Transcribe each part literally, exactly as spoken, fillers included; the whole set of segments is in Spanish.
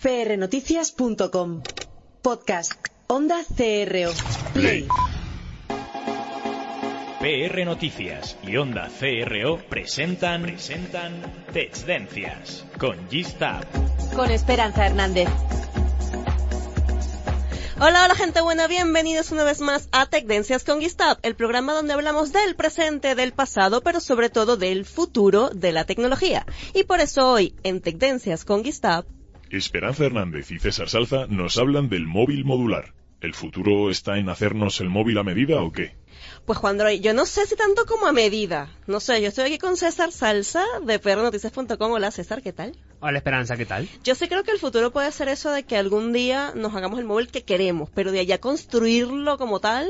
p r noticias punto com. Podcast. Onda C R O. Play. P R Noticias y Onda C R O presentan, presentan Tendencias con G-Stab. Con Esperanza Hernández. Hola, hola gente buena, bienvenidos una vez más a Tendencias con G-Stab, el programa donde hablamos del presente, del pasado, pero sobre todo del futuro de la tecnología. Y por eso hoy, en Tendencias con G-Stab, Esperanza Hernández y César Salza nos hablan del móvil modular. ¿El futuro está en hacernos el móvil a medida o qué? Pues Juan Droid, yo no sé si tanto como a medida. No sé, yo estoy aquí con César Salza de p r noticias punto com. Hola César, ¿qué tal? Hola Esperanza, ¿qué tal? Yo sí creo que el futuro puede ser eso de que algún día nos hagamos el móvil que queremos, pero de allá construirlo como tal...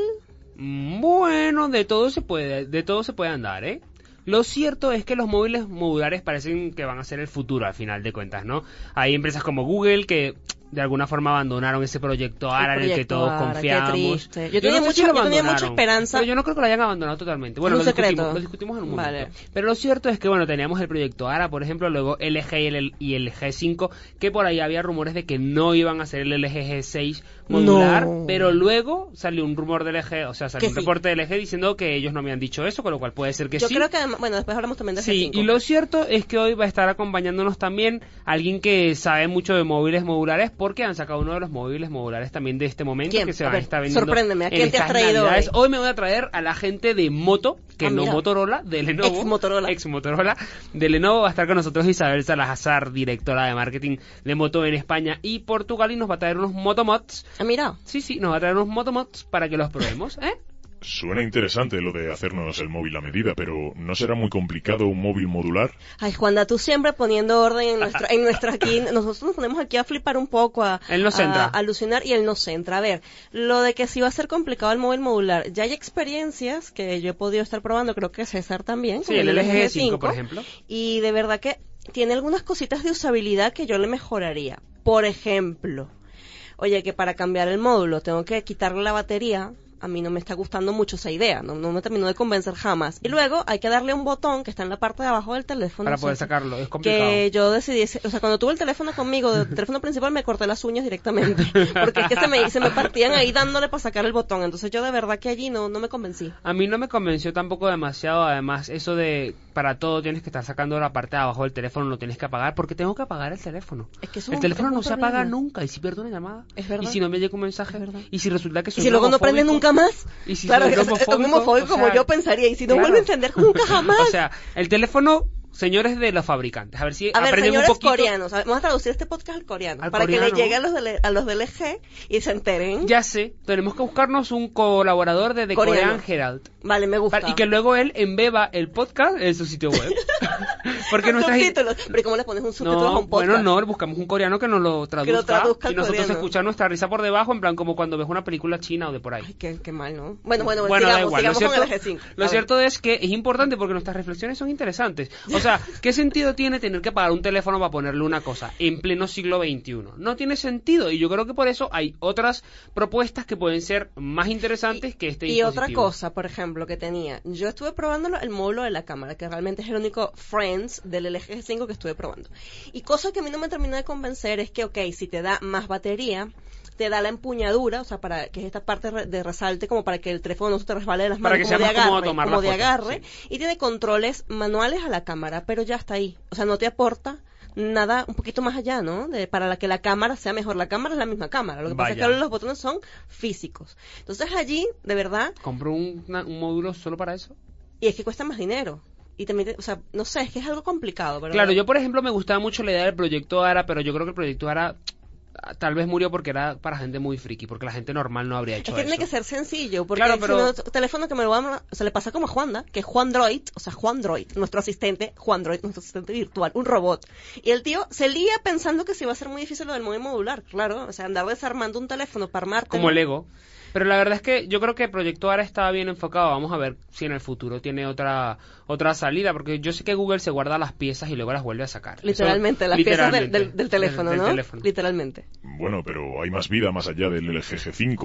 Bueno, de todo se puede, de todo se puede andar, ¿eh? Lo cierto es que los móviles modulares parecen que van a ser el futuro al final de cuentas, ¿no? Hay empresas como Google que de alguna forma abandonaron ese proyecto ARA en el que todos Ara, confiamos. Yo, yo, tenía, no mucha, si yo tenía mucha esperanza. Pero yo no creo que lo hayan abandonado totalmente. Bueno, lo discutimos, lo discutimos en un momento. Vale. Pero lo cierto es que, bueno, teníamos el proyecto ARA, por ejemplo, luego L G y el, y el G cinco, que por ahí había rumores de que no iban a hacer el L G G seis modular, no. Pero luego salió un rumor del L G, o sea, salió que un sí. reporte del L G diciendo que ellos no me han dicho eso, con lo cual puede ser que yo sí. Yo creo que, bueno, después hablamos también del sí, G cinco. Y lo cierto es que hoy va a estar acompañándonos también alguien que sabe mucho de móviles modulares, porque han sacado uno de los móviles modulares también de este momento. ¿Quién? Que se a van a ver, estar vendiendo. Sorpréndeme, ¿a quién en te has estas traído navidades. hoy? Hoy me voy a traer a la gente de Moto, que ah, no mira. Motorola, de Lenovo. Ex Motorola. Ex Motorola. De Lenovo va a estar con nosotros Isabel Salazar, directora de marketing de Moto en España y Portugal, y nos va a traer unos Motomods. Ah, mira. Sí, sí, nos va a traer unos Motomods para que los probemos, ¿eh? Suena interesante lo de hacernos el móvil a medida, pero ¿no será muy complicado un móvil modular? Ay, Juanda, tú siempre poniendo orden en nuestro, en nuestra aquí, nosotros nos ponemos aquí a flipar un poco, a, él no centra. a, a alucinar, y él no centra. A ver, lo de que sí va a ser complicado el móvil modular, ya hay experiencias que yo he podido estar probando, creo que César también, sí, con el el L G G L G G cinco, cinco, por ejemplo. Y de verdad que tiene algunas cositas de usabilidad que yo le mejoraría. Por ejemplo, oye, que para cambiar el módulo tengo que quitarle la batería. A mí no me está gustando mucho esa idea, no, no me terminó de convencer jamás. Y luego hay que darle un botón que está en la parte de abajo del teléfono. Para o poder sea, sacarlo, es complicado. Que yo decidí, o sea, cuando tuve el teléfono conmigo, el teléfono principal, me corté las uñas directamente. Porque es que se me, se me partían ahí dándole para sacar el botón. Entonces yo de verdad que allí no, no me convencí. A mí no me convenció tampoco demasiado, además, eso de para todo tienes que estar sacando la parte de abajo del teléfono, lo tienes que apagar, porque tengo que apagar el teléfono. Es que eso el es un, teléfono es no un se problema. apaga nunca, y si pierdo una llamada, es verdad. y si no me llega un mensaje, es verdad. y si resulta que soy y si luego no prende nunca más, y si claro, soy es homofóbico, un homofóbico o sea, como yo pensaría, y si no claro. vuelve a encender nunca jamás. O sea, el teléfono, señores de los fabricantes, a ver si a ver, aprenden señores un poquito. coreanos, a ver, vamos a traducir este podcast al coreano, Al para coreano. que le llegue a los de a los del L G y se enteren. Ya sé, tenemos que buscarnos un colaborador de The Coreano. Korean Herald. Vale, me gusta. Para, y que luego él embeba el podcast en su sitio web. Porque nuestras subtítulos. Pero ¿y cómo le pones un subtítulo no, a un podcast? Bueno, no, buscamos un coreano que nos lo traduzca, que lo traduzca y nosotros coreano. escuchar nuestra risa por debajo, en plan como cuando ves una película china o de por ahí. Ay, qué, qué mal, ¿no? Bueno, bueno, bueno sigamos, da igual. sigamos Lo con cierto, el G cinco. lo cierto es que es importante porque nuestras reflexiones son interesantes. O sea, ¿qué sentido tiene tener que pagar un teléfono para ponerle una cosa en pleno siglo veintiuno? No tiene sentido, y yo creo que por eso hay otras propuestas que pueden ser más interesantes y, que este y dispositivo. otra cosa, por ejemplo, que tenía, yo estuve probándolo el módulo de la cámara, que realmente es el único Friends del L G G cinco que estuve probando. Y cosa que a mí no me terminó de convencer es que, ok, si te da más batería, te da la empuñadura, o sea, para que es esta parte de resalte, como para que el teléfono no se te resbale de las para manos, que como, sea de más cómodo agarre, tomar como la de foto, agarre, sí. Y tiene controles manuales a la cámara, pero ya está ahí, o sea, no te aporta nada un poquito más allá, ¿no? De, para la que la cámara sea mejor. La cámara es la misma cámara, lo que Vaya. pasa es que ahora los botones son físicos. Entonces allí, de verdad... ¿Compró un, una, un módulo solo para eso? Y es que cuesta más dinero. Y también, o sea, no sé, es que es algo complicado. Pero claro, yo por ejemplo me gustaba mucho la idea del proyecto ARA, pero yo creo que el proyecto ARA tal vez murió porque era para gente muy friki, porque la gente normal no habría hecho es que eso. tiene que ser sencillo, porque claro, pero... si no, teléfono que me lo van a, o sea, le pasa como a Juanda, que es Juan Droid, o sea, Juan Droid, nuestro asistente, Juan Droid, nuestro asistente virtual, un robot. Y el tío se lía pensando que sí va a ser muy difícil lo del móvil modular, claro, o sea, andar desarmando un teléfono para armarte. Como el Lego. Pero la verdad es que yo creo que Proyecto ARA estaba bien enfocado. Vamos a ver si en el futuro tiene otra otra salida, porque yo sé que Google se guarda las piezas y luego las vuelve a sacar. Literalmente, Eso, las literalmente, piezas del, del, del teléfono, del, ¿no? del teléfono. Literalmente. Bueno, pero hay más vida más allá del L G G cinco.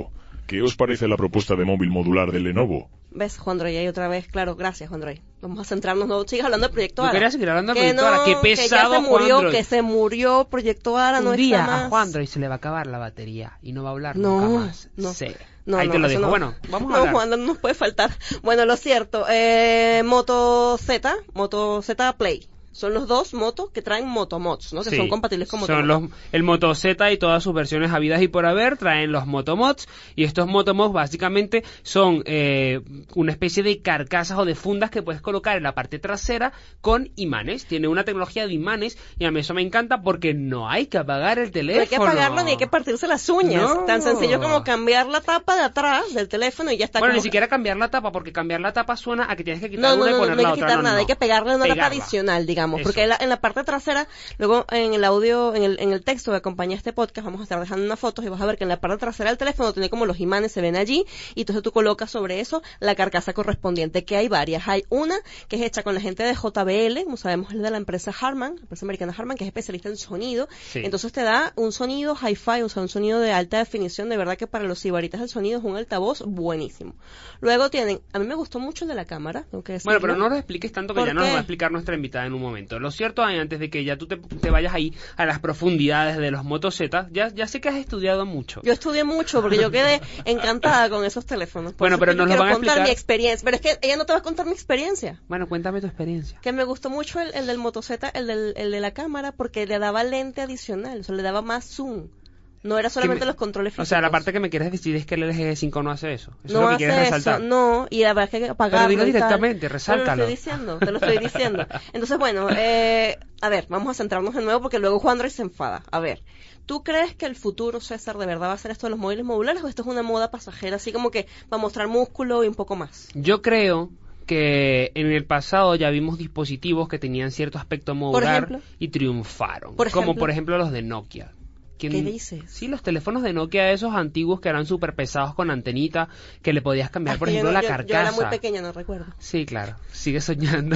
¿qué os parece la propuesta de móvil modular de Lenovo? ¿Ves, Juan Droy? Ahí otra vez, claro, gracias, Juan Droy. Vamos a centrarnos, no sigues hablando del Proyecto Yo Ara. quería seguir hablando del Que Proyecto Ara, no, qué pesado, que ya se murió, Juan Droy. que se murió Proyecto Ara, no Un está día más. a Juan Droy se le va a acabar la batería y no va a hablar No, nunca más. no. Sí. No, Ahí no, te lo eso dejo. no. Bueno, vamos a No, hablar. Juan, no nos puede faltar. Bueno, lo cierto, eh, Moto Z, Moto Z Play. Son los dos motos que traen Motomods, ¿no? Que Sí, son compatibles con son Motomods. los, el Moto Z y todas sus versiones habidas y por haber traen los Motomods, y estos Motomods básicamente son eh, una especie de carcasas o de fundas que puedes colocar en la parte trasera con imanes. Tiene una tecnología de imanes y a mí eso me encanta porque no hay que apagar el teléfono. No hay que apagarlo ni hay que partirse las uñas. No. Tan sencillo como cambiar la tapa de atrás del teléfono y ya está. Bueno, como... ni siquiera cambiar la tapa, porque cambiar la tapa suena a que tienes que quitar No, no, una y no, poner no hay la que otra. quitar No, nada, no. hay que pegarle una tapa Pegarla. adicional, digamos, Eso. porque en la, en la parte trasera, luego en el audio, en el, en el texto que acompaña este podcast, vamos a estar dejando unas fotos y vas a ver que en la parte trasera del teléfono tiene como los imanes, se ven allí, y entonces tú colocas sobre eso la carcasa correspondiente, que hay varias. Hay una que es hecha con la gente de J B L, como sabemos es de la empresa Harman, la empresa americana Harman, que es especialista en sonido, Sí. entonces te da un sonido hi-fi, o sea, un sonido de alta definición, de verdad que para los sibaritas del sonido es un altavoz buenísimo. Luego tienen, a mí me gustó mucho el de la cámara, tengo que decirlo. Bueno, pero no lo expliques tanto, que ¿Por ya nos lo qué? va a explicar nuestra invitada en un momento. Lo cierto, Ay, antes de que ya tú te, te vayas ahí a las profundidades de los Moto Z, ya, ya sé que has estudiado mucho. Yo estudié mucho porque yo quedé encantada con esos teléfonos. Por Bueno, eso pero es que yo nos lo quiero van a contar explicar. mi experiencia. Pero es que ella no te va a contar mi experiencia. Bueno, cuéntame tu experiencia. Que me gustó mucho el, el del Moto Z, el, del, el de la cámara, porque le daba lente adicional, o sea, le daba más zoom. No era solamente Que me- los controles O físicos. sea, la parte que me quieres decir es que el L G cinco no hace eso. Eso no es lo que hace quieres eso, resaltar. no, y la verdad es que hay que apagarlo. dilo y tal. directamente, Te lo resáltalo. estoy diciendo, te lo estoy diciendo. Entonces, bueno, eh, a ver, vamos a centrarnos de nuevo porque luego Juan Droy se enfada. A ver, ¿tú crees que el futuro, César, de verdad va a ser esto de los móviles modulares o esto es una moda pasajera, así como que va a mostrar músculo y un poco más? Yo creo que en el pasado ya vimos dispositivos que tenían cierto aspecto modular ejemplo? y triunfaron. Por como ejemplo. por ejemplo los de Nokia. ¿Quién- ¿Qué dices? Sí, los teléfonos de Nokia, esos antiguos que eran súper pesados con antenita, que le podías cambiar, Ah, por que yo ejemplo, no- la yo- carcasa. Yo era muy pequeña, no recuerdo. Sí, claro, sigue soñando.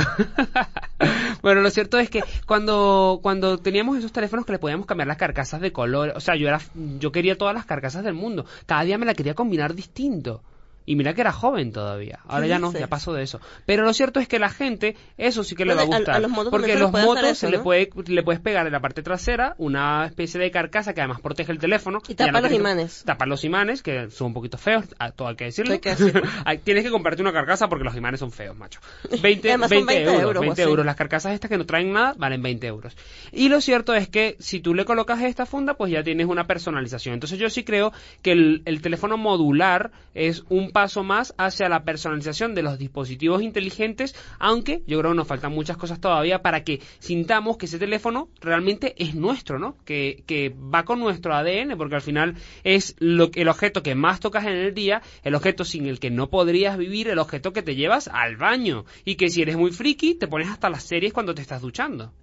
Bueno, lo cierto es que cuando cuando teníamos esos teléfonos que le podíamos cambiar las carcasas de color, o sea, yo era yo quería todas las carcasas del mundo. Cada día me la quería combinar distinto. Y mira que era joven todavía. Ahora ¿Qué ya no, dices? ya pasó de eso. Pero lo cierto es que la gente, eso sí que le va a Bueno, a- gustar. a los motos porque también se los les puede hacer motos eso, se le ¿no? puede le puedes pegar en la parte trasera una especie de carcasa que además protege el teléfono. Y ya tapa los tienes que- imanes. Tapa los imanes, que son un poquito feos, a todo hay que decirlo. Hay que decirlo. Hay- Tienes que comprarte una carcasa porque los imanes son feos, macho. veinte, Además son veinte veinte euros, euros, veinte o así. euros. Las carcasas estas que no traen nada valen veinte euros. Y lo cierto es que si tú le colocas esta funda, pues ya tienes una personalización. Entonces yo sí creo que el, el teléfono modular es un paso más hacia la personalización de los dispositivos inteligentes, aunque yo creo que nos faltan muchas cosas todavía para que sintamos que ese teléfono realmente es nuestro, ¿no? Que, que va con nuestro A D N, porque al final es lo, el objeto que más tocas en el día, el objeto sin el que no podrías vivir, el objeto que te llevas al baño, y que si eres muy friki, te pones hasta las series cuando te estás duchando.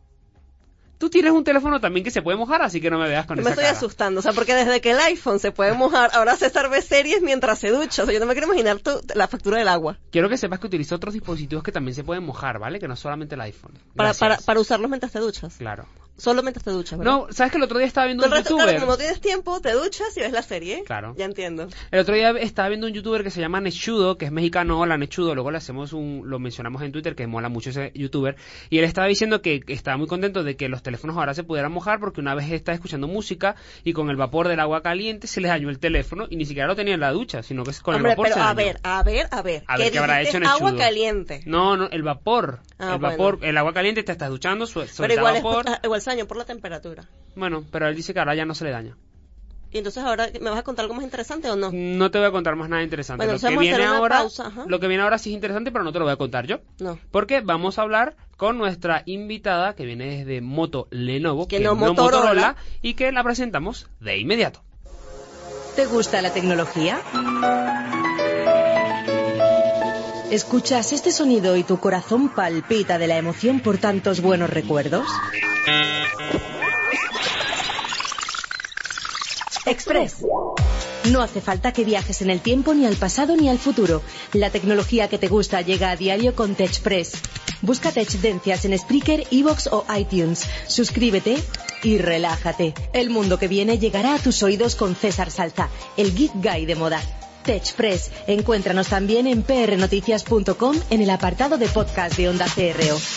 Tú tienes un teléfono también que se puede mojar, así que no me veas con Yo esa me estoy cara. asustando, o sea, porque desde que el iPhone se puede mojar, ahora César ve series mientras se ducha. O sea, yo no me quiero imaginar tu- la factura del agua. Quiero que sepas que utilizo otros dispositivos que también se pueden mojar, ¿vale? Que no solamente el iPhone. Para, Gracias. para, para usarlos mientras te duchas. Claro. Solo mientras te duchas, ¿verdad? No, ¿sabes que el otro día estaba viendo Todo un el resto, youtuber? claro, como no tienes tiempo, te duchas y ves la serie. Claro. Ya entiendo. El otro día estaba viendo un youtuber que se llama Nechudo, que es mexicano. Hola, Nechudo. Luego le hacemos un, lo mencionamos en Twitter, que mola mucho ese youtuber. Y él estaba diciendo que estaba muy contento de que los teléfonos ahora se pudieran mojar, porque una vez estaba escuchando música y con el vapor del agua caliente se le dañó el teléfono y ni siquiera lo tenía en la ducha, sino que con Hombre, el vapor pero se a dañó. ver, a ver, a ver. A ver, ¿qué habrá dijiste? hecho Agua Nechudo? caliente. No, no, el vapor. Ah, el vapor, bueno. el agua caliente te estás duchando, su- Pero suelta igual, es, vapor. ah, igual se dañó por la temperatura. Bueno, pero él dice que ahora ya no se le daña. Y entonces ahora, ¿me vas a contar algo más interesante o no? No te voy a contar más nada interesante. Bueno, lo, entonces que vamos a viene hacer una ahora, pausa, ajá. lo que viene ahora sí es interesante, pero no te lo voy a contar yo. No. Porque vamos a hablar con nuestra invitada que viene desde Moto Lenovo, Que que no no Motorola. Motorola, y que la presentamos de inmediato. ¿Te gusta la tecnología? ¿Escuchas este sonido y tu corazón palpita de la emoción por tantos buenos recuerdos? Express. No hace falta que viajes en el tiempo ni al pasado ni al futuro. La tecnología que te gusta llega a diario con TechPress. Busca Techdencias en Spreaker, iVoox o iTunes. Suscríbete y relájate. El mundo que viene llegará a tus oídos con César Salza, el Geek Guy de moda. TechPress. Encuéntranos también en p r noticias punto com en el apartado de podcast de Onda C R O.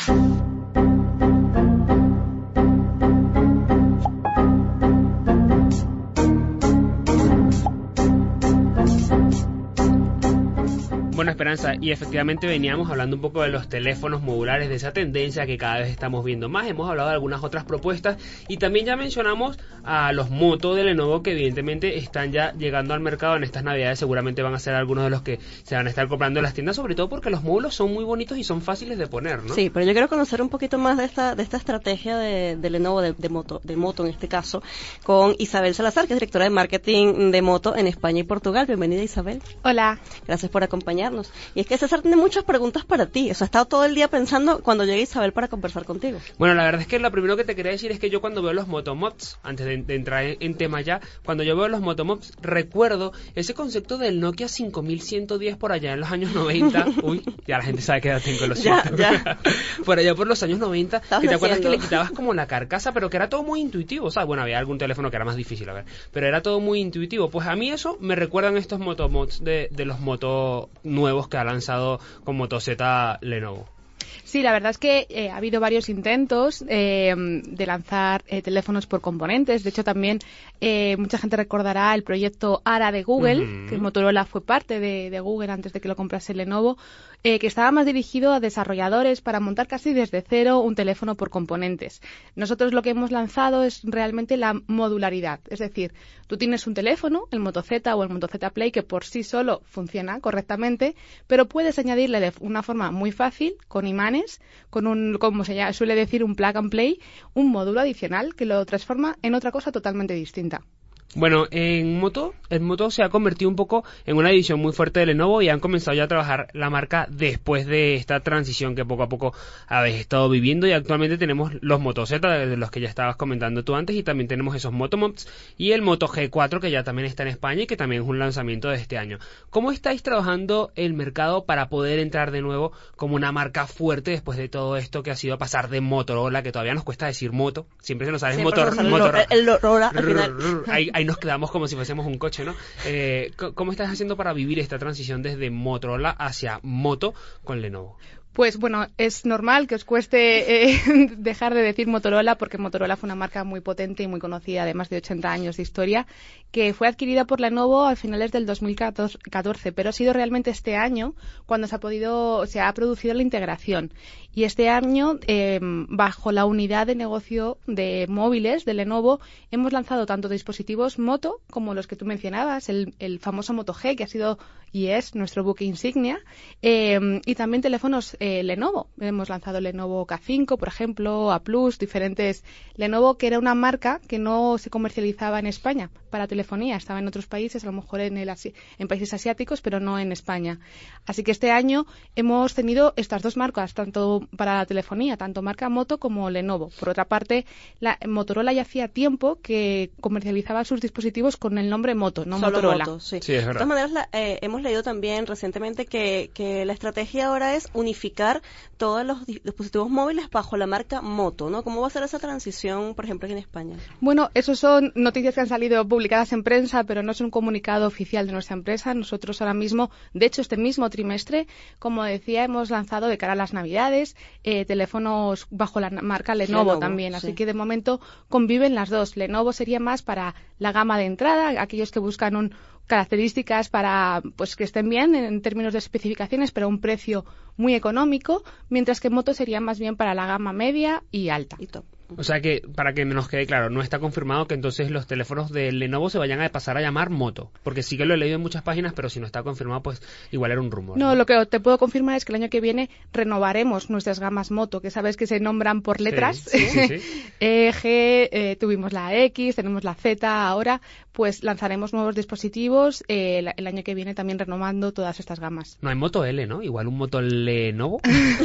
Bueno, Esperanza, y efectivamente veníamos hablando un poco de los teléfonos modulares, de esa tendencia que cada vez estamos viendo más. Hemos hablado de algunas otras propuestas y también ya mencionamos a los Moto de Lenovo, que evidentemente están ya llegando al mercado en estas navidades. Seguramente van a ser algunos de los que se van a estar comprando en las tiendas, sobre todo porque los módulos son muy bonitos y son fáciles de poner, ¿no? Sí, pero yo quiero conocer un poquito más de esta de esta estrategia de, de Lenovo, de, de Moto, de Moto en este caso, con Isabel Salazar, que es directora de marketing de Moto en España y Portugal. Bienvenida, Isabel. Hola. Gracias por acompañarnos. Y es que César tiene muchas preguntas para ti. O sea, ha estado todo el día pensando cuando llegue Isabel para conversar contigo. Bueno, la verdad es que lo primero que te quería decir es que yo cuando veo los Motomods, antes de, de entrar en, en tema ya, cuando yo veo los Motomods, recuerdo ese concepto del Nokia cinco mil ciento diez por allá en los años noventa. Uy, ya la gente sabe qué edad tengo, lo siento. Ya, ya. Por allá por los años noventa, que te naciendo. acuerdas que le quitabas como la carcasa, pero que era todo muy intuitivo, ¿sabes? Bueno, había algún teléfono que era más difícil, a ver, pero era todo muy intuitivo. Pues a mí eso me recuerdan estos Motomods de, de los Moto nuevos que ha lanzado con Moto Z Lenovo. Sí, la verdad es que eh, ha habido varios intentos eh, de lanzar eh, teléfonos por componentes. De hecho, también eh, mucha gente recordará el proyecto ARA de Google, uh-huh. que Motorola fue parte de, de Google antes de que lo comprase Lenovo, eh, que estaba más dirigido a desarrolladores para montar casi desde cero un teléfono por componentes. Nosotros lo que hemos lanzado es realmente la modularidad. Es decir, tú tienes un teléfono, el Moto Z o el Moto Z Play, que por sí solo funciona correctamente, pero puedes añadirle de una forma muy fácil, con imanes, con un, como se llama, suele decir, un plug and play, un módulo adicional que lo transforma en otra cosa totalmente distinta. Bueno, en Moto, el Moto se ha convertido un poco en una división muy fuerte de Lenovo y han comenzado ya a trabajar la marca después de esta transición que poco a poco habéis estado viviendo, y actualmente tenemos los Moto Z, de los que ya estabas comentando tú antes, y también tenemos esos Motomods y el Moto G cuatro, que ya también está en España y que también es un lanzamiento de este año. ¿Cómo estáis trabajando el mercado para poder entrar de nuevo como una marca fuerte después de todo esto que ha sido pasar de Motorola, que todavía nos cuesta decir moto, siempre se nos sale Siempre motor, nos sale motor, el, el, el Rola al final. Ahí, ahí nos quedamos como si fuésemos un coche, ¿no? Eh, ¿Cómo estás haciendo para vivir esta transición desde Motorola hacia Moto con Lenovo? Pues bueno, es normal que os cueste eh, dejar de decir Motorola, porque Motorola fue una marca muy potente y muy conocida de más de ochenta años de historia, que fue adquirida por Lenovo a finales del dos mil catorce, pero ha sido realmente este año cuando se ha podido, se ha producido la integración. Y este año, eh, bajo la unidad de negocio de móviles de Lenovo, hemos lanzado tanto dispositivos Moto como los que tú mencionabas, el, el famoso Moto G, que ha sido y es nuestro buque insignia, eh, y también teléfonos eh, Lenovo. Hemos lanzado el Lenovo K cinco, por ejemplo, A Plus, diferentes. Lenovo, que era una marca que no se comercializaba en España para telefonía, estaba en otros países, a lo mejor en, el, en países asiáticos, pero no en España. Así que este año hemos tenido estas dos marcas, tanto para la telefonía, tanto marca Moto como Lenovo. Por otra parte, la, Motorola ya hacía tiempo que comercializaba sus dispositivos con el nombre Moto, no Solo Motorola. Moto, sí. Sí, es de verdad. todas maneras, la, eh, hemos leído también recientemente que, que la estrategia ahora es unificar todos los di- dispositivos móviles bajo la marca Moto, ¿no? ¿Cómo va a ser esa transición, por ejemplo, aquí en España? Bueno, eso son noticias que han salido publicadas en prensa, pero no es un comunicado oficial de nuestra empresa. Nosotros ahora mismo, de hecho, este mismo trimestre, como decía, hemos lanzado de cara a las Navidades eh, teléfonos bajo la marca Lenovo, Lenovo, también. sí. Así que de momento conviven las dos. Lenovo sería más para la gama de entrada, aquellos que buscan un características para pues que estén bien en términos de especificaciones, pero a un precio muy económico, mientras que Moto sería más bien para la gama media y alta. Y top. O sea que, para que nos quede claro, no está confirmado que entonces los teléfonos de Lenovo se vayan a pasar a llamar Moto, porque sí que lo he leído en muchas páginas, pero si no está confirmado, pues igual era un rumor. No, ¿no? lo que te puedo confirmar es que el año que viene renovaremos nuestras gamas Moto, que sabes que se nombran por letras. Sí, sí, sí, sí. E, G, eh, tuvimos la X, tenemos la Z ahora, pues lanzaremos nuevos dispositivos eh, el, el año que viene también renovando todas estas gamas. No hay Moto L, ¿no? Igual un Moto Lenovo.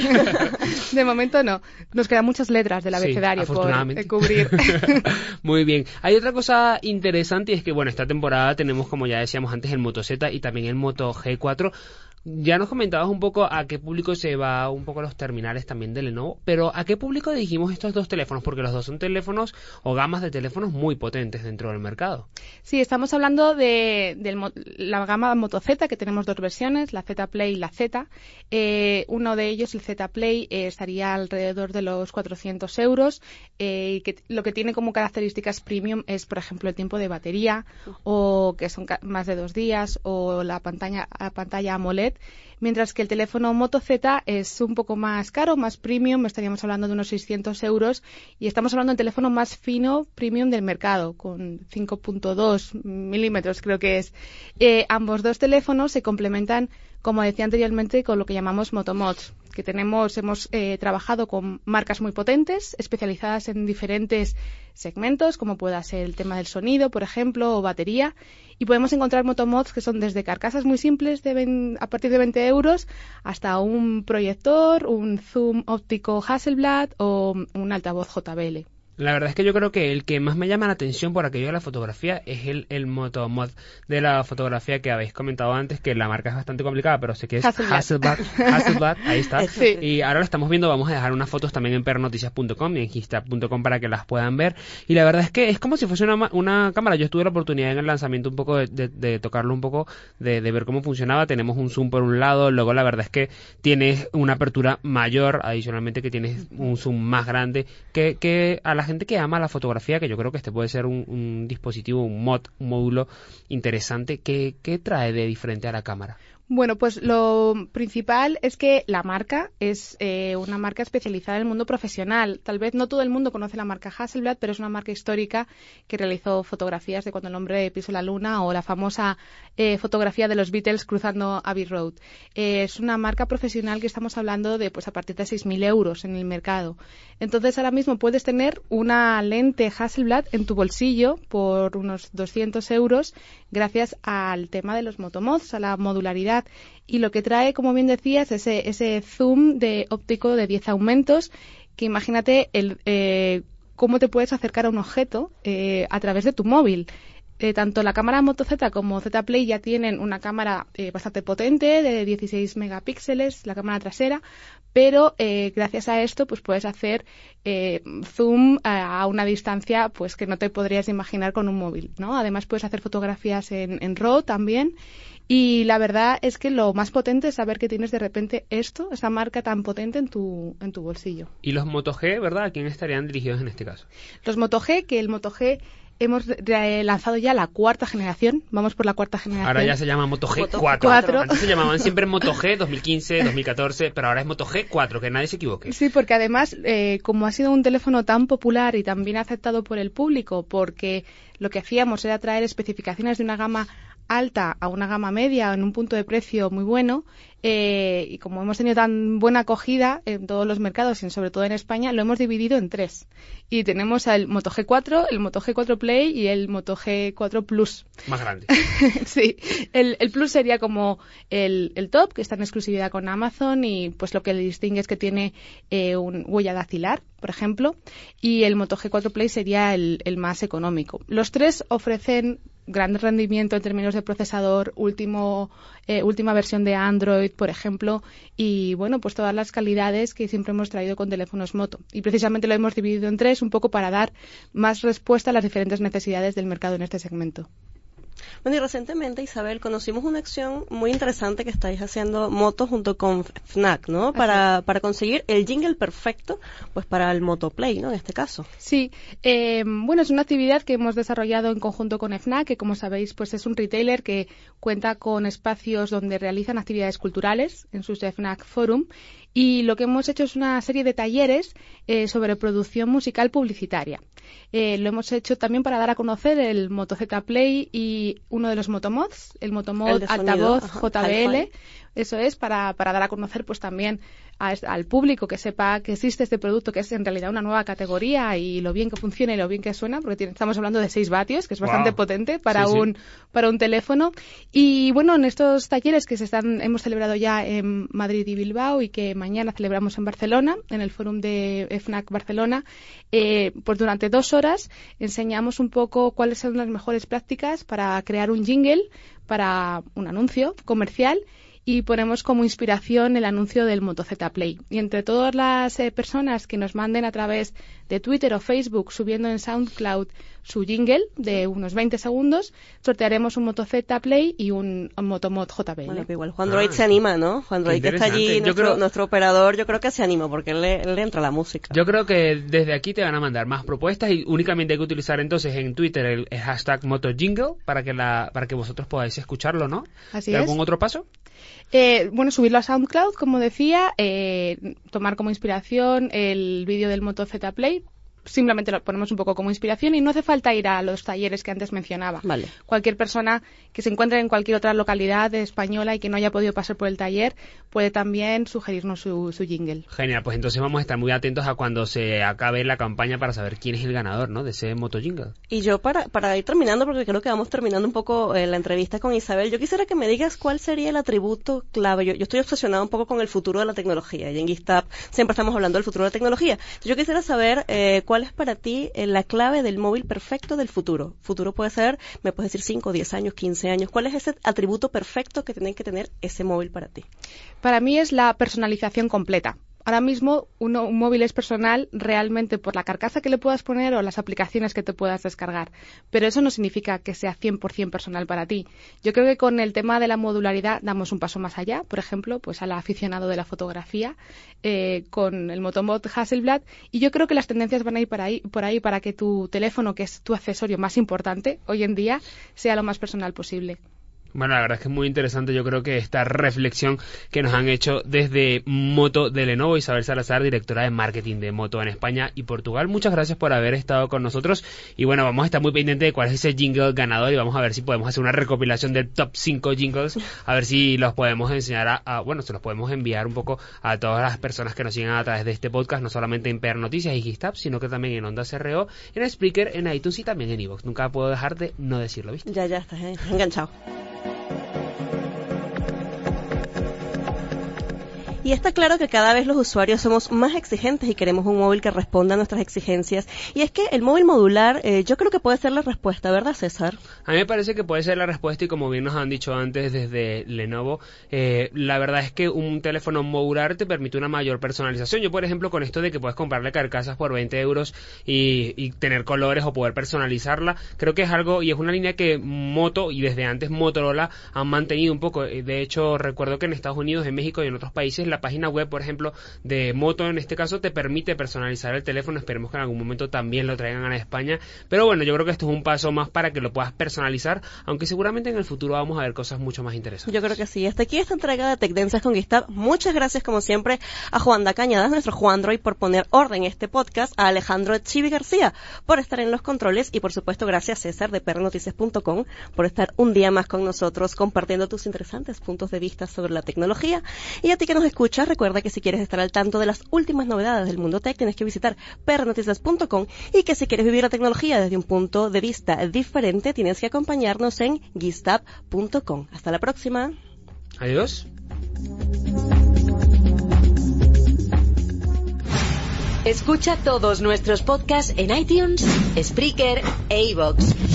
De momento no, nos quedan muchas letras del Sí, abecedario por afortunadamente. eh, cubrir. Muy bien. Hay otra cosa interesante y es que, bueno, esta temporada tenemos, como ya decíamos antes, el Moto Z y también el Moto G cuatro. Ya nos comentabas un poco a qué público se va un poco los terminales también de Lenovo, pero ¿a qué público dirigimos estos dos teléfonos? Porque los dos son teléfonos o gamas de teléfonos muy potentes dentro del mercado. Sí, estamos hablando de, de la gama Moto Z, que tenemos dos versiones, la Z Play y la Z. Eh, uno de ellos, el Z Play, eh, estaría alrededor de los cuatrocientos euros. Eh, que lo que tiene como características premium es, por ejemplo, el tiempo de batería, o que son más de dos días, o la pantalla, la pantalla AMOLED. Mientras que el teléfono Moto Z es un poco más caro, más premium, estaríamos hablando de unos seiscientos euros, y estamos hablando del teléfono más fino premium del mercado, con cinco punto dos milímetros creo que es. Eh, ambos dos teléfonos se complementan, como decía anteriormente, con lo que llamamos Motomods, que tenemos, hemos eh, trabajado con marcas muy potentes, especializadas en diferentes segmentos, como pueda ser el tema del sonido, por ejemplo, o batería, y podemos encontrar Motomods que son desde carcasas muy simples de veinte, a partir de veinte euros hasta un proyector, un zoom óptico Hasselblad o un altavoz J B L. La verdad es que yo creo que el que más me llama la atención por aquello de la fotografía es el, el Motomod de la fotografía que habéis comentado antes, que la marca es bastante complicada, pero sé que es Hasselblad. Hasselblad, ahí está. Sí. Y ahora lo estamos viendo, vamos a dejar unas fotos también en pernoticias punto com y en gistab punto com para que las puedan ver. Y la verdad es que es como si fuese una, una cámara. Yo tuve la oportunidad en el lanzamiento un poco de, de, de tocarlo un poco, de, de ver cómo funcionaba. Tenemos un zoom por un lado, luego la verdad es que tienes una apertura mayor, adicionalmente que tienes un zoom más grande, que, que a la gente que ama la fotografía, que yo creo que este puede ser un, un dispositivo, un mod, un módulo interesante. ¿Qué, qué trae de diferente a la cámara? Bueno, pues lo principal es que la marca es eh, una marca especializada en el mundo profesional. Tal vez no todo el mundo conoce la marca Hasselblad, pero es una marca histórica que realizó fotografías de cuando el hombre pisó la luna, o la famosa eh, fotografía de los Beatles cruzando Abbey Road. Eh, es una marca profesional que estamos hablando de pues a partir de seis mil euros en el mercado. Entonces ahora mismo puedes tener una lente Hasselblad en tu bolsillo por unos doscientos euros gracias al tema de los Motomods, a la modularidad. Y lo que trae, como bien decías, ese, ese zoom de óptico de diez aumentos, que imagínate el, eh, cómo te puedes acercar a un objeto eh, a través de tu móvil. Eh, tanto la cámara Moto Z como Z Play ya tienen una cámara eh, bastante potente de dieciséis megapíxeles, la cámara trasera, pero eh, gracias a esto pues puedes hacer eh, zoom a, a una distancia pues que no te podrías imaginar con un móvil, ¿no? Además puedes hacer fotografías en, en RAW también. Y la verdad es que lo más potente es saber que tienes de repente esto, esa marca tan potente en tu, en tu bolsillo. Y los Moto G, ¿verdad? ¿A quién estarían dirigidos en este caso? Los Moto G, que el Moto G hemos lanzado ya la cuarta generación, vamos por la cuarta generación. Ahora ya se llama Moto G cuatro. Antes se llamaban siempre Moto G dos mil quince, dos mil catorce, pero ahora es Moto G cuatro, que nadie se equivoque. Sí, porque además, eh, como ha sido un teléfono tan popular y tan bien aceptado por el público, porque lo que hacíamos era traer especificaciones de una gama alta a una gama media en un punto de precio muy bueno, eh, y como hemos tenido tan buena acogida en todos los mercados y sobre todo en España, lo hemos dividido en tres. Y tenemos el Moto G cuatro, el Moto G cuatro Play y el Moto G cuatro Plus. Más grande. Sí, el, el Plus sería como el, el top, que está en exclusividad con Amazon, y pues lo que le distingue es que tiene eh, un huella dactilar, por ejemplo, y el Moto G cuatro Play sería el, el más económico. Los tres ofrecen gran rendimiento en términos de procesador, último, eh, última versión de Android, por ejemplo, y bueno, pues todas las calidades que siempre hemos traído con teléfonos Moto. Y precisamente lo hemos dividido en tres, un poco para dar más respuesta a las diferentes necesidades del mercado en este segmento. Bueno, y recientemente, Isabel, conocimos una acción muy interesante que estáis haciendo Moto junto con Fnac, ¿no? Para, para conseguir el jingle perfecto, pues para el Moto Play, ¿no? En este caso. Sí, eh, bueno, es una actividad que hemos desarrollado en conjunto con Fnac, que como sabéis, pues es un retailer que cuenta con espacios donde realizan actividades culturales en sus Fnac Forum. Y lo que hemos hecho es una serie de talleres eh, sobre producción musical publicitaria. Eh, lo hemos hecho también para dar a conocer el Moto Z Play y uno de los Motomods, el Motomod altavoz J B L. Eso es, para, para dar a conocer pues también a, al público que sepa que existe este producto, que es en realidad una nueva categoría, y lo bien que funciona y lo bien que suena, porque tiene, estamos hablando de seis vatios, que es bastante wow. potente para, sí, un, sí. para un teléfono. Y bueno, en estos talleres que se están hemos celebrado ya en Madrid y Bilbao, y que mañana celebramos en Barcelona, en el Fórum de Fnac Barcelona, eh, pues durante dos horas enseñamos un poco cuáles son las mejores prácticas para crear un jingle para un anuncio comercial, y ponemos como inspiración el anuncio del Moto Z Play. Y entre todas las eh, personas que nos manden a través de Twitter o Facebook subiendo en SoundCloud su jingle de unos veinte segundos, sortearemos un Moto Z Play y un, un Motomod J B L. Bueno, que igual Juan Droid ah, se anima, ¿no? Juan Droid que está allí, nuestro, creo, nuestro operador, yo creo que se anima porque él le, él le entra la música. Yo creo que desde aquí te van a mandar más propuestas y únicamente hay que utilizar entonces en Twitter el, el hashtag MotoJingle para que la para que vosotros podáis escucharlo, ¿no? Así ¿Y es. algún otro paso? Eh, bueno, subirlo a SoundCloud, como decía, eh, tomar como inspiración el vídeo del Moto Z Play. Simplemente lo ponemos un poco como inspiración y no hace falta ir a los talleres que antes mencionaba. Vale. Cualquier persona que se encuentre en cualquier otra localidad española y que no haya podido pasar por el taller puede también sugerirnos su, su jingle. Genial, pues entonces vamos a estar muy atentos a cuando se acabe la campaña para saber quién es el ganador, ¿no?, de ese Moto Jingle. Y yo para, para ir terminando, porque creo que vamos terminando un poco eh, la entrevista con Isabel, yo quisiera que me digas cuál sería el atributo clave. Yo, yo estoy obsesionada un poco con el futuro de la tecnología y en Gistap siempre estamos hablando del futuro de la tecnología. Entonces, yo quisiera saber eh, cuál es para ti la clave del móvil perfecto del futuro. Futuro puede ser, me puedes decir cinco, diez años, quince años. ¿Cuál es ese atributo perfecto que tiene que tener ese móvil para ti? Para mí es la personalización completa. Ahora mismo uno, un móvil es personal realmente por la carcasa que le puedas poner o las aplicaciones que te puedas descargar. Pero eso no significa que sea cien por ciento personal para ti. Yo creo que con el tema de la modularidad damos un paso más allá. Por ejemplo, pues al aficionado de la fotografía eh, con el Motomod Hasselblad. Y yo creo que las tendencias van a ir por ahí, por ahí para que tu teléfono, que es tu accesorio más importante hoy en día, sea lo más personal posible. Bueno, la verdad es que es muy interesante, yo creo que esta reflexión que nos han hecho desde Moto de Lenovo. Isabel Salazar, directora de marketing de Moto en España y Portugal. Muchas gracias por haber estado con nosotros y bueno, vamos a estar muy pendientes de cuál es ese jingle ganador y vamos a ver si podemos hacer una recopilación del top cinco jingles, a ver si los podemos enseñar a, a bueno, se los podemos enviar un poco a todas las personas que nos siguen a través de este podcast, no solamente en P R Noticias y Gistap, sino que también en Onda C R O, en Spreaker, en iTunes y también en iVoox. Nunca puedo dejar de no decirlo, ¿viste? Ya, ya, estás eh, enganchado. Y está claro que cada vez los usuarios somos más exigentes y queremos un móvil que responda a nuestras exigencias. Y es que el móvil modular, eh, yo creo que puede ser la respuesta, ¿verdad, César? A mí me parece que puede ser la respuesta y como bien nos han dicho antes desde Lenovo, eh, la verdad es que un teléfono modular te permite una mayor personalización. Yo, por ejemplo, con esto de que puedes comprarle carcasas por veinte euros y, y tener colores o poder personalizarla, creo que es algo y es una línea que Moto y desde antes Motorola han mantenido un poco. De hecho, recuerdo que en Estados Unidos, en México y en otros países la página web, por ejemplo, de Moto en este caso te permite personalizar el teléfono. Esperemos que en algún momento también lo traigan a España, pero bueno, yo creo que esto es un paso más para que lo puedas personalizar, aunque seguramente en el futuro vamos a ver cosas mucho más interesantes. Yo creo que sí. Hasta aquí esta entrega de Tendencias con Gistap. Muchas gracias como siempre a Juan da Cañadas, nuestro Juan Droid, por poner orden en este podcast, a Alejandro Chivi García por estar en los controles y por supuesto gracias César de P R Noticias punto com por estar un día más con nosotros compartiendo tus interesantes puntos de vista sobre la tecnología. Y a ti que nos escuchas, recuerda que si quieres estar al tanto de las últimas novedades del mundo tech, tienes que visitar P R Noticias punto com y que si quieres vivir la tecnología desde un punto de vista diferente, tienes que acompañarnos en Gistap punto com. Hasta la próxima. Adiós. Escucha todos nuestros podcasts en iTunes, Spreaker e iVoox.